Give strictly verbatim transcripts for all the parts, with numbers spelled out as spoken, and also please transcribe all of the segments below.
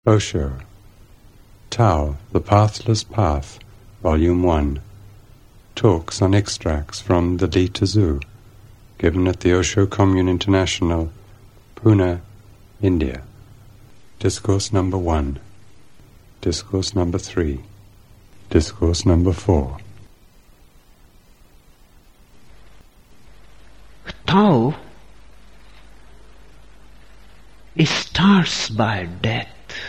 Osho, Tao, The Pathless Path, Volume one. Talks on extracts from the Li Tzu, given at the Osho Commune International, Pune, India. Discourse number one. Discourse number three. Discourse number four. Tao starts by death.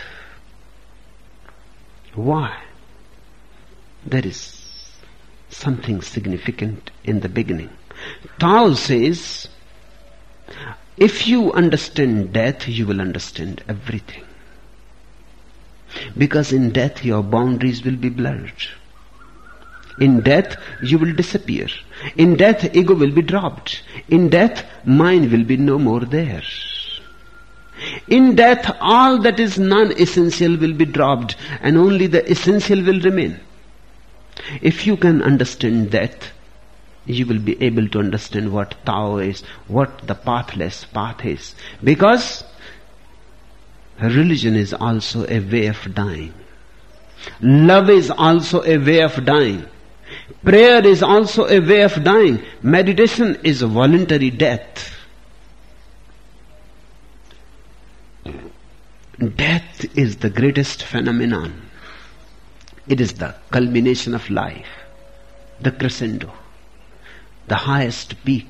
Why? There is something significant in the beginning. Tao says, if you understand death, you will understand everything. Because in death your boundaries will be blurred. In death you will disappear. In death ego will be dropped. In death mind will be no more there. In death all that is non-essential will be dropped and only the essential will remain. If you can understand death, you will be able to understand what Tao is, what the pathless path is. Because religion is also a way of dying. Love is also a way of dying. Prayer is also a way of dying. Meditation is a voluntary death. Death is the greatest phenomenon. It is the culmination of life, the crescendo, the highest peak.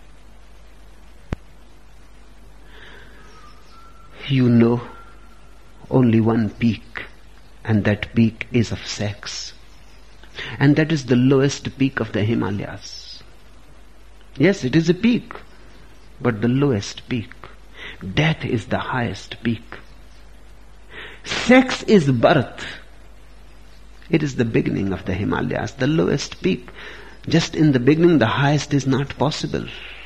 You know only one peak, and that peak is of sex. And that is the lowest peak of the Himalayas. Yes, it is a peak, but the lowest peak. Death is the highest peak. Sex is birth. It is the beginning of the Himalayas, the lowest peak. Just in the beginning, the highest is not possible.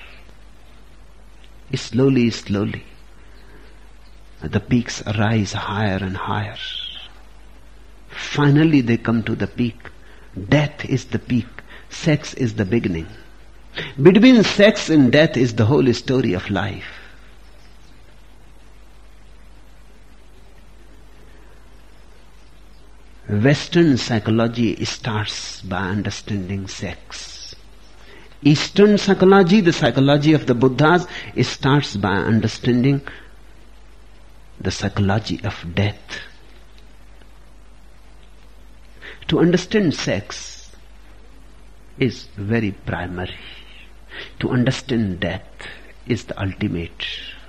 Slowly, slowly, the peaks rise higher and higher. Finally, they come to the peak. Death is the peak. Sex is the beginning. Between sex and death is the whole story of life. Western psychology starts by understanding sex. Eastern psychology, the psychology of the Buddhas, starts by understanding the psychology of death. To understand sex is very primary. To understand death is the ultimate.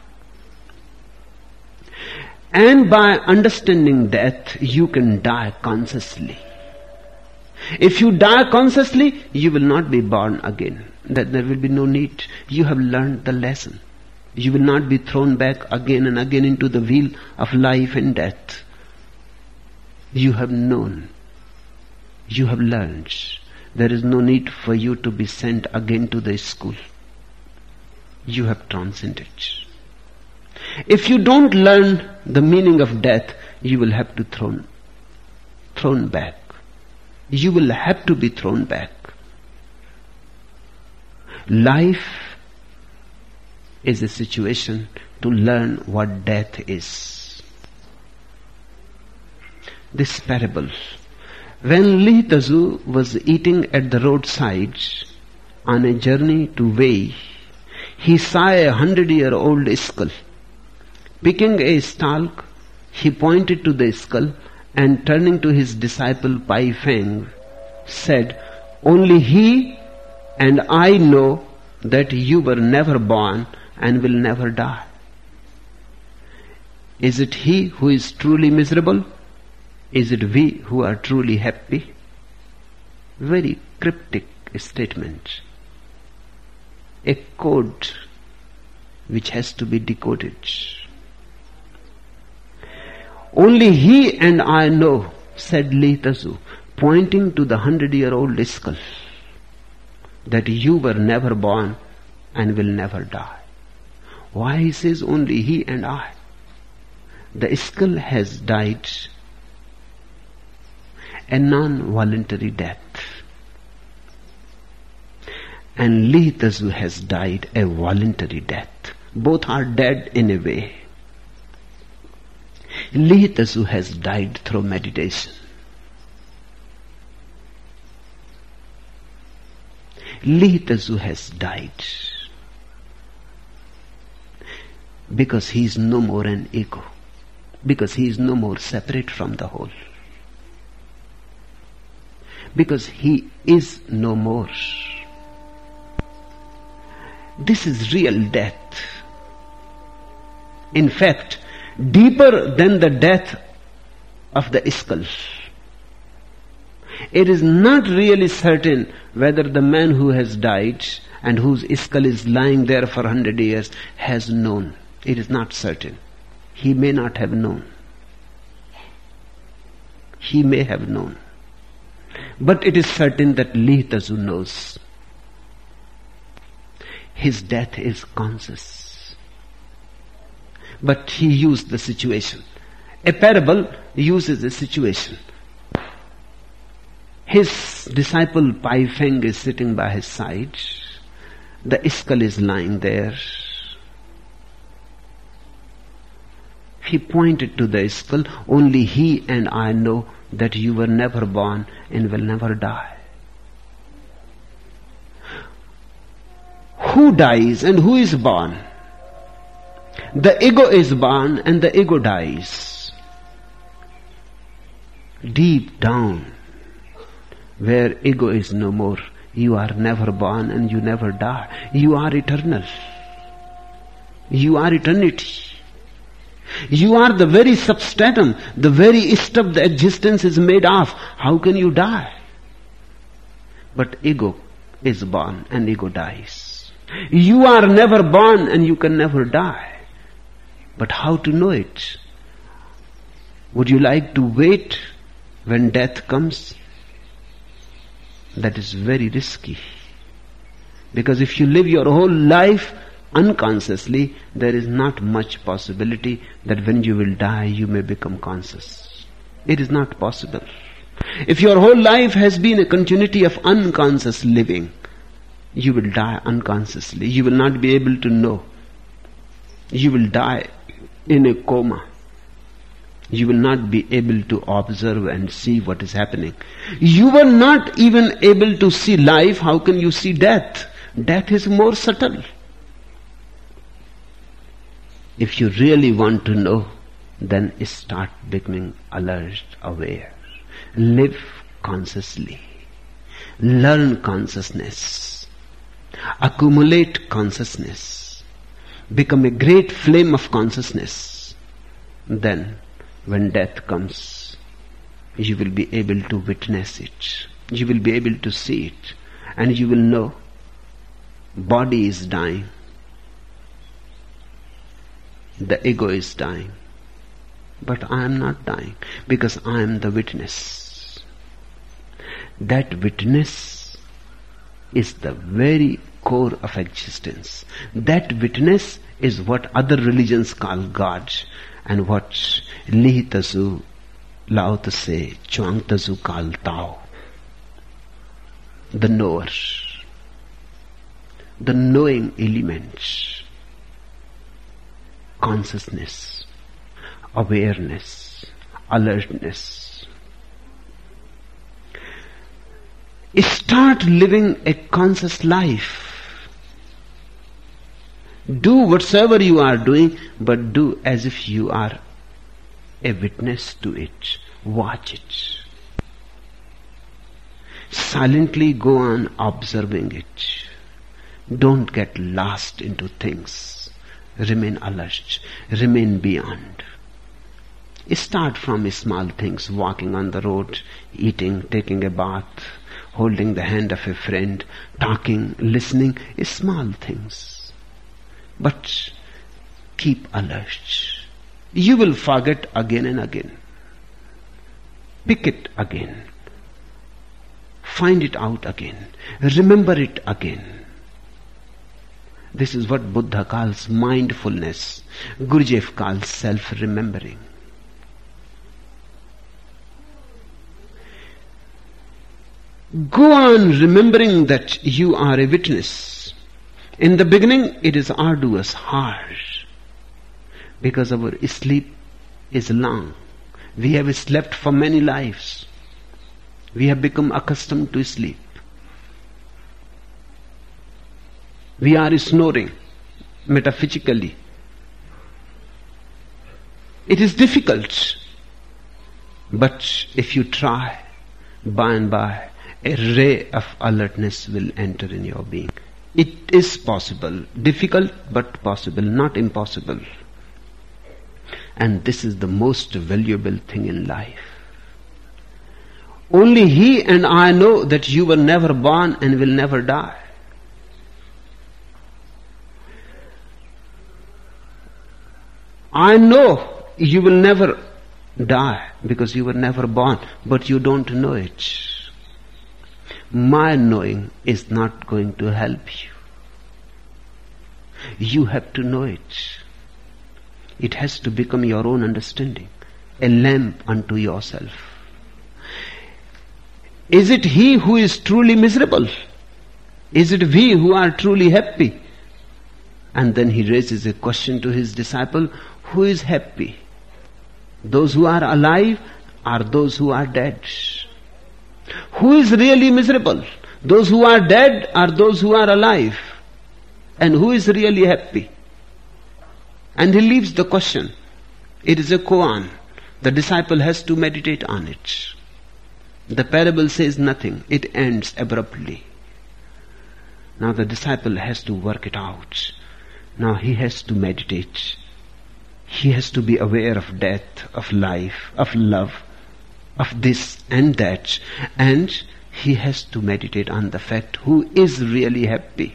And by understanding death, you can die consciously. If you die consciously, you will not be born again. That there will be no need. You have learned the lesson. You will not be thrown back again and again into the wheel of life and death. You have known. You have learned. There is no need for you to be sent again to the school. You have transcended. If you don't learn the meaning of death, you will have to thrown, thrown back. You will have to be thrown back. Life is a situation to learn what death is. This parable. When Li Tzu was eating at the roadside on a journey to Wei, he saw a hundred-year-old skull. Picking a stalk, he pointed to the skull and turning to his disciple Pai Feng, said, "Only he and I know that you were never born and will never die. Is it he who is truly miserable? Is it we who are truly happy?" Very cryptic statement. A code which has to be decoded. "Only he and I know," said Li Tzu, pointing to the hundred-year-old skull, "that you were never born and will never die." Why he says only he and I? The skull has died a non-voluntary death. And Li Tzu has died a voluntary death. Both are dead in a way. Lihitasu has died through meditation. Lihitasu has died because he is no more an ego, because he is no more separate from the whole, because he is no more. This is real death. In fact, deeper than the death of the skull. It is not really certain whether the man who has died and whose skull is lying there for a hundred years has known. It is not certain. He may not have known. He may have known. But it is certain that Lihitasu knows. His death is conscious. But he used the situation. A parable uses a situation. His disciple Pai Feng is sitting by his side. The skull is lying there. He pointed to the skull. Only he and I know that you were never born and will never die. Who dies and who is born? The ego is born and the ego dies. Deep down, where ego is no more, you are never born and you never die. You are eternal. You are eternity. You are the very substratum, the very stuff the existence is made of. How can you die? But ego is born and ego dies. You are never born and you can never die. But how to know it? Would you like to wait when death comes? That is very risky. Because if you live your whole life unconsciously, there is not much possibility that when you will die, you may become conscious. It is not possible. If your whole life has been a continuity of unconscious living, you will die unconsciously. You will not be able to know. You will die in a coma. You will not be able to observe and see what is happening. You were not even able to see life. How can you see death? Death is more subtle. If you really want to know, then start becoming alert, aware. Live consciously. Learn consciousness. Accumulate consciousness. Become a great flame of consciousness. Then, when death comes, you will be able to witness it. You will be able to see it. And you will know, body is dying. The ego is dying. But I am not dying, because I am the witness. That witness is the very core of existence. That witness is what other religions call God, and what Lihitasu, Lao Tse, Chuang Tzu call Tao. The knower. The knowing element. Consciousness. Awareness. Alertness. Start living a conscious life. Do whatsoever you are doing, but do as if you are a witness to it. Watch it. Silently go on observing it. Don't get lost into things. Remain alert. Remain beyond. Start from small things, walking on the road, eating, taking a bath, holding the hand of a friend, talking, listening, small things. But keep alert. You will forget again and again. Pick it again. Find it out again. Remember it again. This is what Buddha calls mindfulness. Gurdjieff calls self-remembering. Go on remembering that you are a witness. In the beginning, it is arduous, hard, because our sleep is long. We have slept for many lives. We have become accustomed to sleep. We are snoring metaphysically. It is difficult, but if you try, by and by, a ray of alertness will enter in your being. It is possible, difficult but possible, not impossible. And this is the most valuable thing in life. Only he and I know that you were never born and will never die. I know you will never die because you were never born, but you don't know it. My knowing is not going to help you. You have to know it. It has to become your own understanding, a lamp unto yourself. Is it he who is truly miserable? Is it we who are truly happy? And then he raises a question to his disciple, who is happy? Those who are alive or those who are dead? Who is really miserable? Those who are dead or those who are alive? And who is really happy? And he leaves the question. It is a koan. The disciple has to meditate on it. The parable says nothing. It ends abruptly. Now the disciple has to work it out. Now he has to meditate. He has to be aware of death, of life, of love, of this and that. And he has to meditate on the fact who is really happy.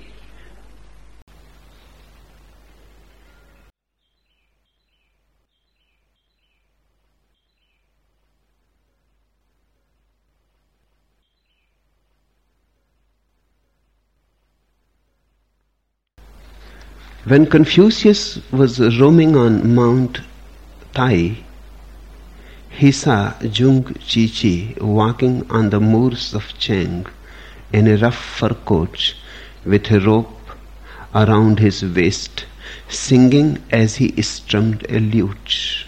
When Confucius was roaming on Mount Tai, he saw Jung Chi Chi walking on the moors of Cheng in a rough fur coat with a rope around his waist, singing as he strummed a lute.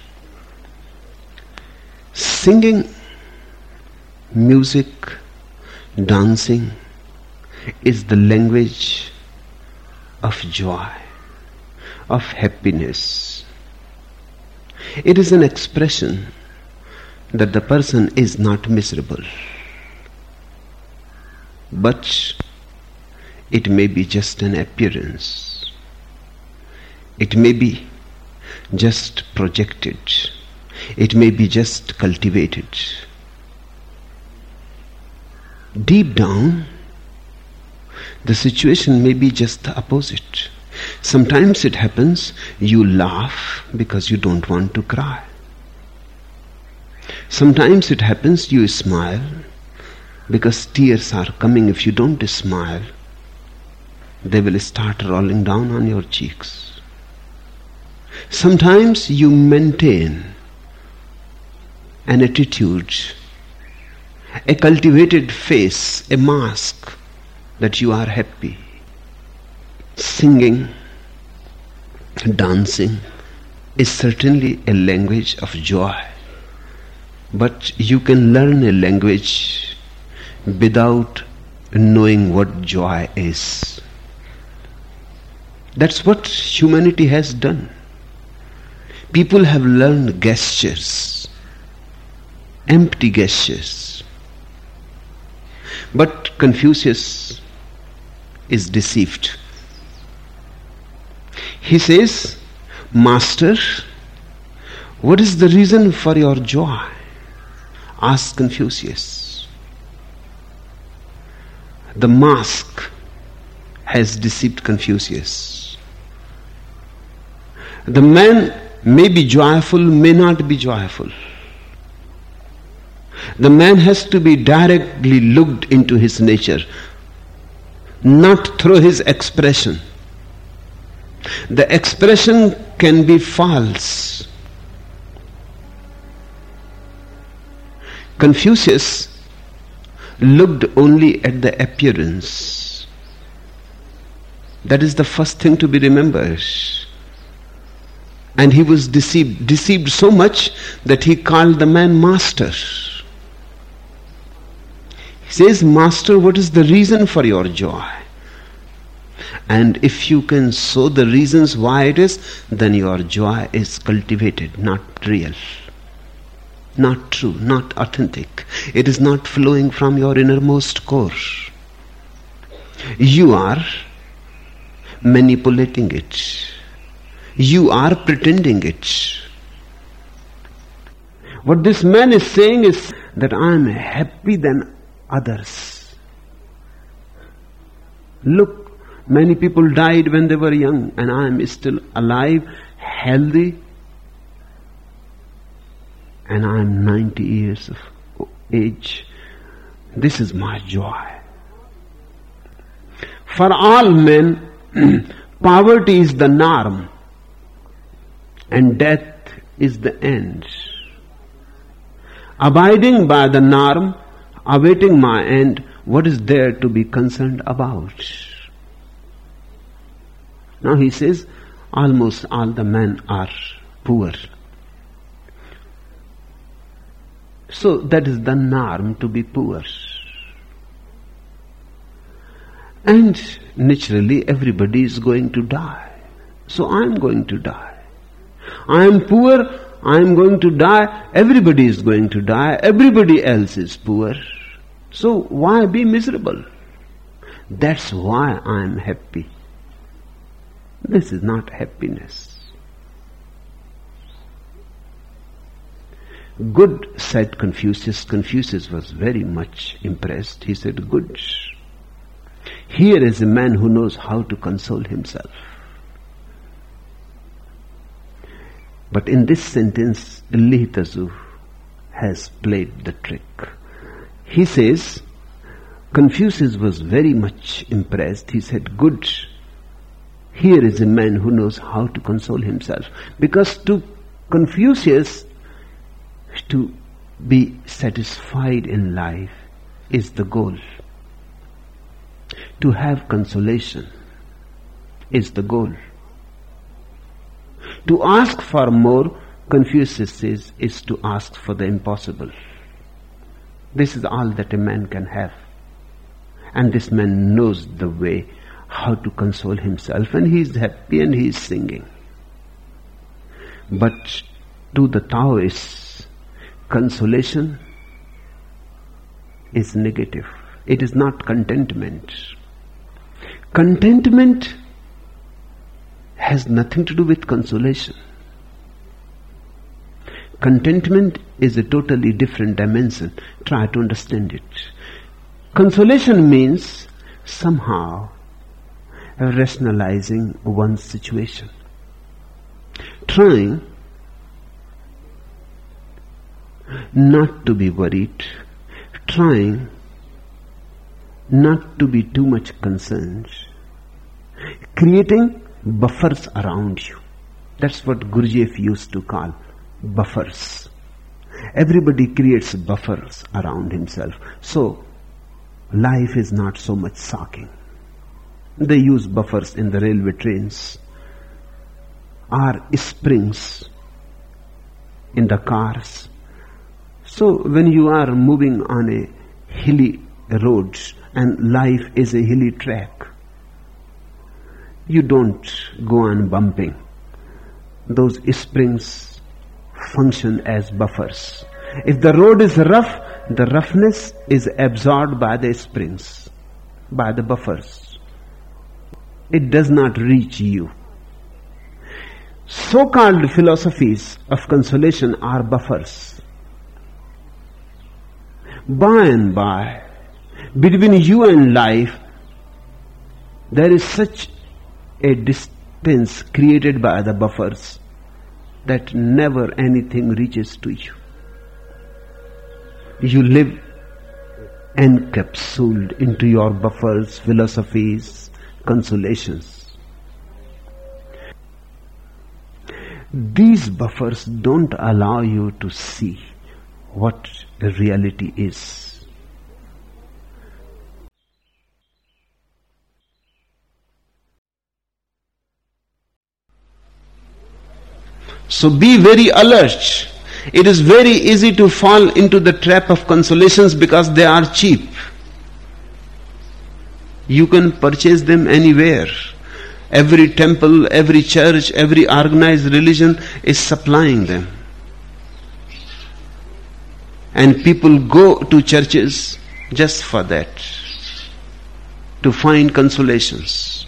Singing, music, dancing is the language of joy, of happiness. It is an expression that the person is not miserable, but it may be just an appearance. It may be just projected. It may be just cultivated. Deep down, the situation may be just the opposite. Sometimes it happens, you laugh because you don't want to cry. Sometimes it happens, you smile because tears are coming. If you don't smile, they will start rolling down on your cheeks. Sometimes you maintain an attitude, a cultivated face, a mask that you are happy. Singing, dancing is certainly a language of joy, but you can learn a language without knowing what joy is. That's what humanity has done. People have learned gestures, empty gestures. But Confucius is deceived. He says, Master, what is the reason for your joy? Asked Confucius. The mask has deceived Confucius. The man may be joyful, may not be joyful. The man has to be directly looked into his nature, not through his expression. The expression can be false. Confucius looked only at the appearance. That is the first thing to be remembered. And he was deceived, deceived so much that he called the man master. He says, Master, what is the reason for your joy? And if you can show the reasons why it is, then your joy is cultivated, not real, not true, not authentic. It is not flowing from your innermost core. You are manipulating it. You are pretending it. What this man is saying is that I am happy than others. Look, many people died when they were young, and I am still alive, healthy, and I am ninety years of age. This is my joy. For all men, poverty is the norm, and death is the end. Abiding by the norm, awaiting my end, what is there to be concerned about? Now he says, almost all the men are poor. So that is the norm, to be poor. And naturally everybody is going to die. So I am going to die. I am poor, I am going to die, everybody is going to die, everybody else is poor. So why be miserable? That's why I am happy. This is not happiness. Good, said Confucius. Confucius was very much impressed. He said, good. Here is a man who knows how to console himself. But in this sentence, Lihitazu has played the trick. He says, Confucius was very much impressed. He said, good. Here is a man who knows how to console himself. Because to Confucius, to be satisfied in life is the goal. To have consolation is the goal. To ask for more, Confucius says, is to ask for the impossible. This is all that a man can have. And this man knows the way how to console himself, and he is happy and he is singing. But to the Taoists, consolation is negative. It is not contentment. Contentment has nothing to do with consolation. Contentment is a totally different dimension. Try to understand it. Consolation means somehow rationalizing one's situation. Trying not to be worried. Trying not to be too much concerned. Creating buffers around you. That's what Gurdjieff used to call buffers. Everybody creates buffers around himself. So, life is not so much shocking. They use buffers in the railway trains, or springs in the cars. So, when you are moving on a hilly road and life is a hilly track, you don't go on bumping. Those springs function as buffers. If the road is rough, the roughness is absorbed by the springs, by the buffers. It does not reach you. So-called philosophies of consolation are buffers. By and by, between you and life, there is such a distance created by the buffers that never anything reaches to you. You live encapsulated into your buffers, philosophies, consolations. These buffers don't allow you to see what the reality is. So be very alert. It is very easy to fall into the trap of consolations because they are cheap. You can purchase them anywhere. Every temple, every church, every organized religion is supplying them. And people go to churches just for that, to find consolations.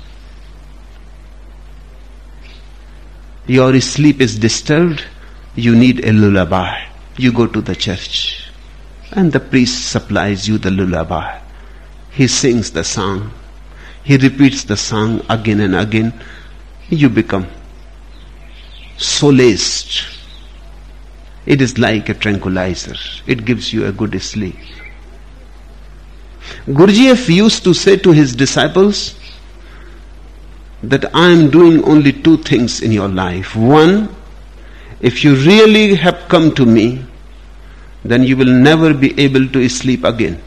Your sleep is disturbed, you need a lullaby. You go to the church, and the priest supplies you the lullaby. He sings the song. He repeats the song again and again. You become solaced. It is like a tranquilizer. It gives you a good sleep. Gurdjieff used to say to his disciples that I am doing only two things in your life. One, if you really have come to me, then you will never be able to sleep again.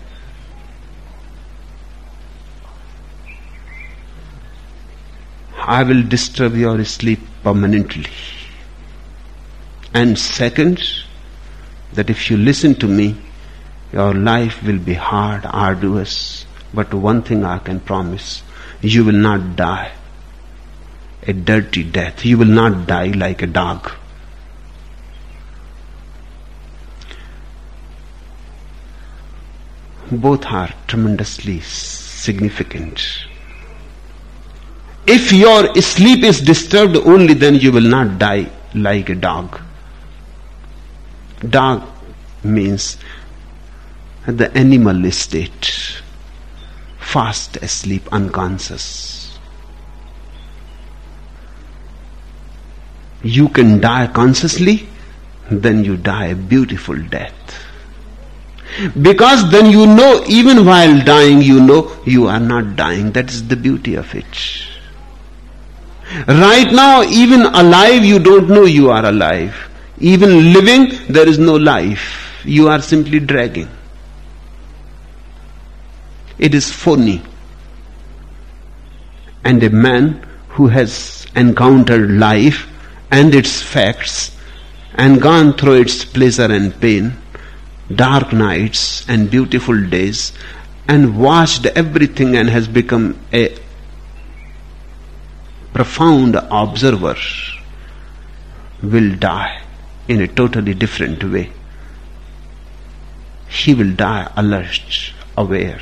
I will disturb your sleep permanently. And second, that if you listen to me, your life will be hard, arduous, but one thing I can promise, you will not die a dirty death. You will not die like a dog. Both are tremendously significant. If your sleep is disturbed only, then you will not die like a dog. Dog means the animal state, fast asleep, unconscious. You can die consciously, then you die a beautiful death. Because then you know, even while dying, you know you are not dying. That is the beauty of it. Right now, even alive, you don't know you are alive. Even living, there is no life. You are simply dragging. It is phony. And a man who has encountered life and its facts and gone through its pleasure and pain, dark nights and beautiful days, and watched everything and has become a profound observer, will die in a totally different way. He will die alert, aware.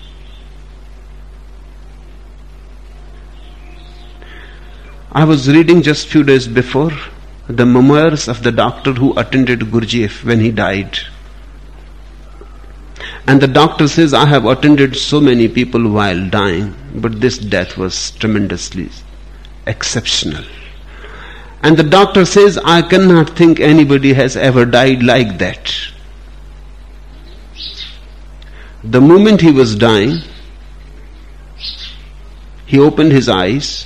I was reading just few days before the memoirs of the doctor who attended Gurdjieff when he died. And the doctor says, I have attended so many people while dying, but this death was tremendously exceptional. And the doctor says, I cannot think anybody has ever died like that. The moment he was dying, he opened his eyes,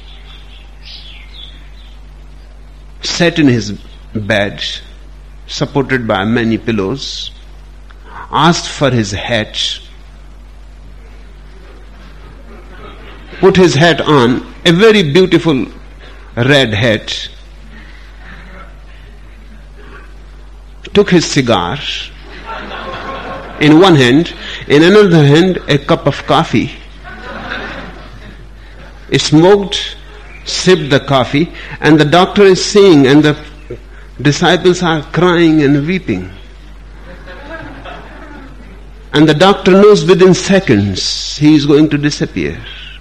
sat in his bed, supported by many pillows, asked for his hat, put his hat on, a very beautiful red hat, took his cigar in one hand, in another hand a cup of coffee, smoked, sipped the coffee, and the doctor is saying, and the disciples are crying and weeping. And the doctor knows within seconds he is going to disappear.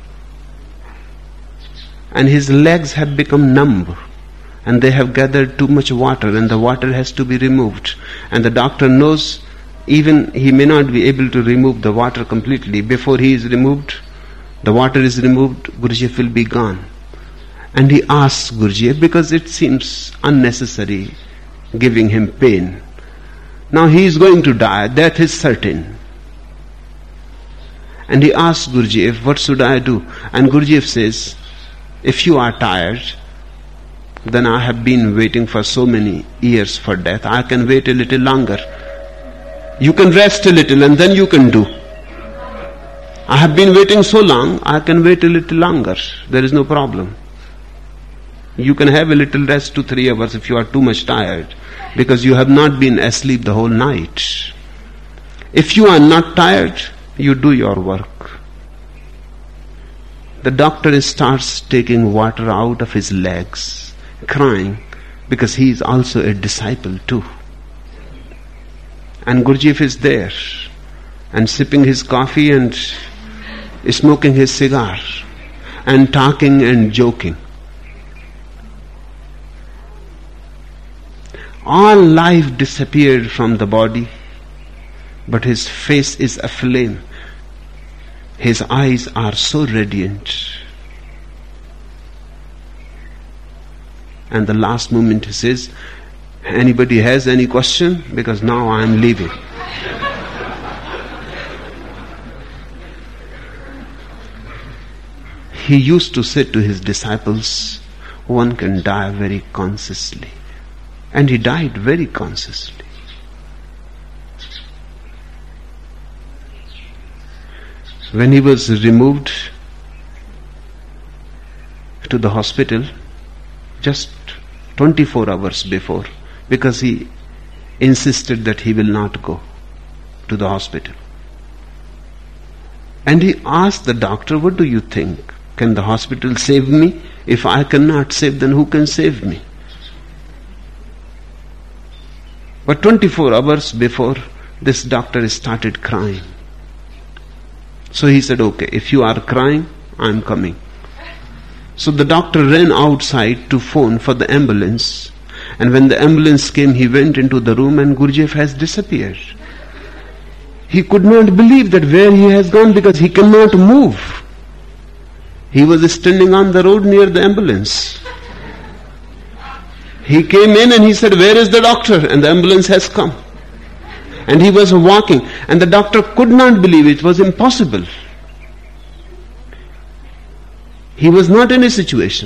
And his legs have become numb, and they have gathered too much water, and the water has to be removed. And the doctor knows even he may not be able to remove the water completely. Before he is removed, the water is removed, Gurdjieff will be gone. And he asks Gurdjieff, because it seems unnecessary giving him pain. Now he is going to die, death is certain. And he asks Gurdjieff, what should I do? And Gurdjieff says, if you are tired, then I have been waiting for so many years for death. I can wait a little longer. You can rest a little and then you can do. I have been waiting so long, I can wait a little longer. There is no problem. You can have a little rest, two, three hours if you are too much tired, because you have not been asleep the whole night. If you are not tired, you do your work. The doctor starts taking water out of his legs, crying, because he is also a disciple too. And Gurdjieff is there, and sipping his coffee and smoking his cigar, and talking and joking. All life disappeared from the body, but his face is aflame. His eyes are so radiant. And the last moment he says, anybody has any question? Because now I am leaving. He used to say to his disciples, one can die very consciously. And he died very consciously. When he was removed to the hospital, just twenty-four hours before, because he insisted that he will not go to the hospital. And he asked the doctor, what do you think? Can the hospital save me? If I cannot save, then who can save me? But twenty-four hours before, this doctor started crying. So he said, okay, if you are crying, I am coming. So the doctor ran outside to phone for the ambulance. And when the ambulance came, he went into the room and Gurdjieff has disappeared. He could not believe that where he has gone, because he cannot move. He was standing on the road near the ambulance. He came in and he said, where is the doctor? And the ambulance has come. And he was walking, and the doctor could not believe it. It was impossible. He was not in a situation.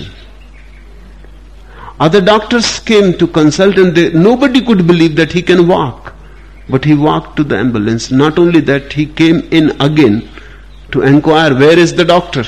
Other doctors came to consult, and they, nobody could believe that he can walk. But he walked to the ambulance. Not only that, he came in again to inquire, where is the doctor?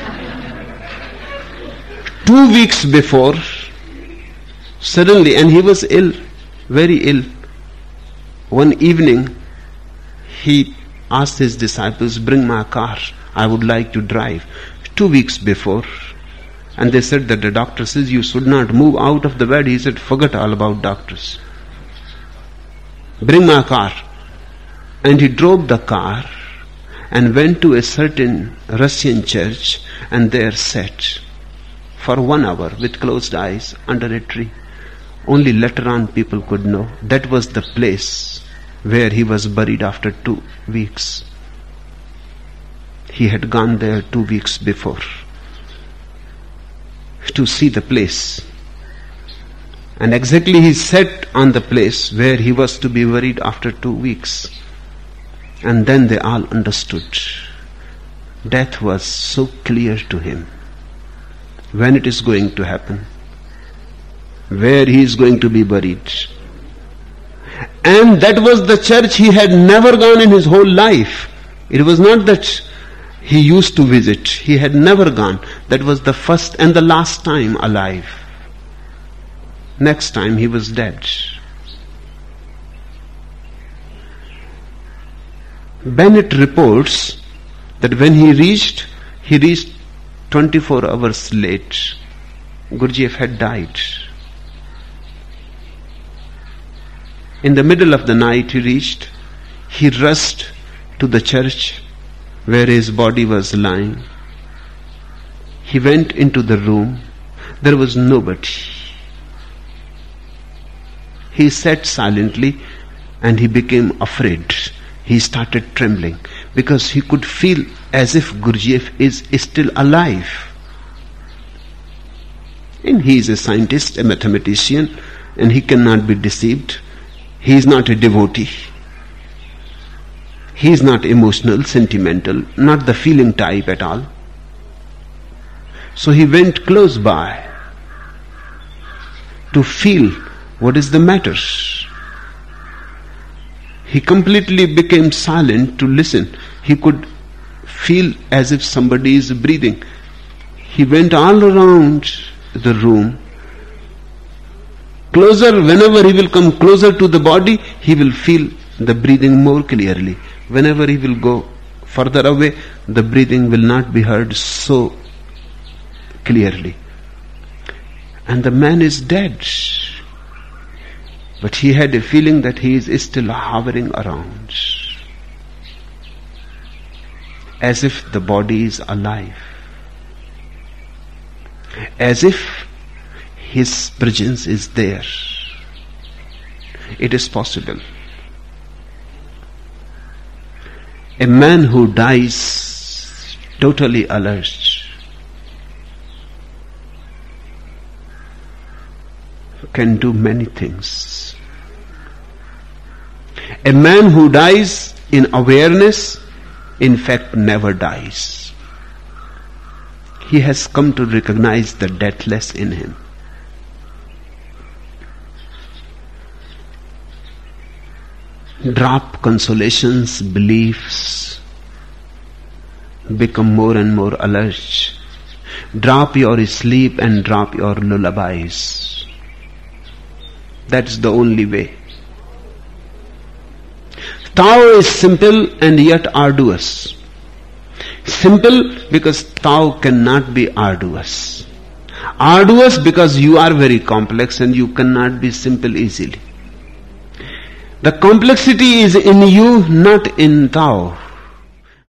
Two weeks before, suddenly, and he was ill, very ill. One evening, he asked his disciples, bring my car, I would like to drive. Two weeks before, and they said that the doctor says you should not move out of the bed. He said, forget all about doctors. Bring my car. And he drove the car and went to a certain Russian church, and there sat for one hour with closed eyes under a tree. Only later on people could know that was the place where he was buried after two weeks. He had gone there two weeks before to see the place. And exactly he sat on the place where he was to be buried after two weeks. And then they all understood. Death was so clear to him. When it is going to happen. Where he is going to be buried. And that was the church he had never gone in his whole life. It was not that he used to visit. He had never gone. That was the first and the last time alive. Next time he was dead. Bennett reports that when he reached, he reached twenty-four hours late. Gurdjieff had died. In the middle of the night he reached, he rushed to the church where his body was lying. He went into the room. There was nobody. He sat silently and he became afraid. He started trembling because he could feel as if Gurdjieff is still alive. And he is a scientist, a mathematician, and he cannot be deceived. He is not a devotee. He is not emotional, sentimental, not the feeling type at all. So he went close by to feel what is the matter. He completely became silent to listen. He could feel as if somebody is breathing. He went all around the room closer, whenever he will come closer to the body, he will feel the breathing more clearly. Whenever he will go further away, the breathing will not be heard so clearly. And the man is dead. But he had a feeling that he is still hovering around, as if the body is alive, as if his presence is there. It is possible. A man who dies totally alert can do many things. A man who dies in awareness, in fact, never dies. He has come to recognize the deathless in him. Drop consolations, beliefs, become more and more alert. Drop your sleep and drop your lullabies. That's the only way. Tao is simple and yet arduous. Simple because Tao cannot be arduous. Arduous because you are very complex and you cannot be simple easily. The complexity is in you, not in Tao.